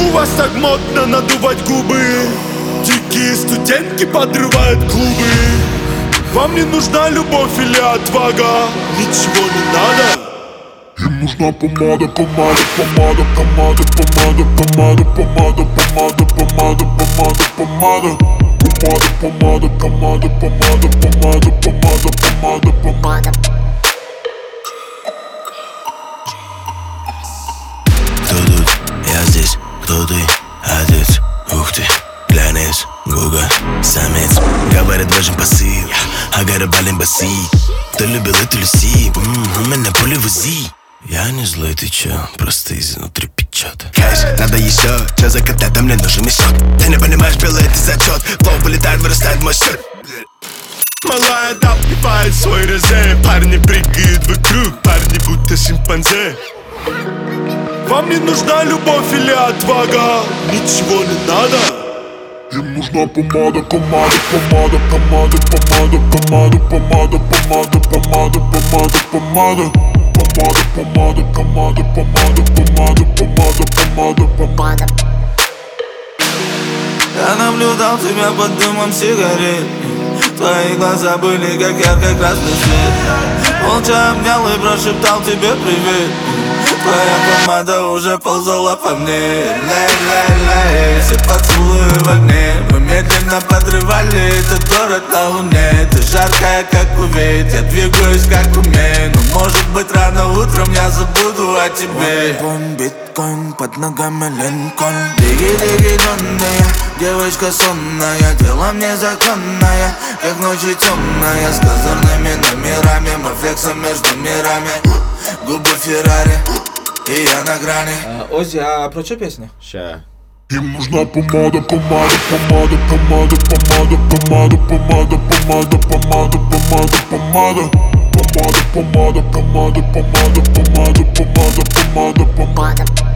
У вас так модно надувать губы, дикие студентки подрывают клубы. Вам не нужна любовь или отвага, ничего не надо. Им нужна помада, помада, помада, помада, помада, помада, помада, помада, помада, помада, помада, помада, помада, помада, помада, помада, помада, помада, помада. Кто тут? Я здесь. Кто ты? Отец. Ух ты, глянец, Гуга, самец. Говорят, важен посыл, Агара бален баси. Кто любил эту Люси, у меня поле в УЗИ. Я не злой, ты чё, просто изнутри печет. Кэш, надо еще, чё за котлета, мне нужен мешок. Ты не понимаешь, белый это зачет. Флоу вылетает, вырастает мой счет. Малая допивает свой розе, парни прыгают вокруг, парни будто шимпанзе. Вам не нужна любовь или отвага, ничего не надо. Им нужна помада, помада, помада, помада, помада, помада, помада, помада, помада, помада, помада, помада, помада, помада, помада, помада, помада, помада. Я наблюдал тебя под дымом сигарет. Твои глаза были как ярко-красный свет. Молча обнял и прошептал тебе привет. Твоя помада уже ползала по мне. Лей-лей-лей, все поцелуи в огне. Мы медленно подрывали этот город на луне. Ты жаркая, как кувейт, я двигаюсь, как умею. Но может быть рано утром я забуду о тебе. Биткоин, под ногами Линкольн. Диги-диги донная, девочка сонная. Тело мне законное, как ночью темная. С козырными номерами, мы флексом между мирами. Губы Феррари, и я на грани. Озі, а про що пісня? Ща. Им нужна помада, помада, помада, помада, помада, помада, помада, помада, помада, помада, помада, помада, помада, помада, помада, помада, помада, помада, помада.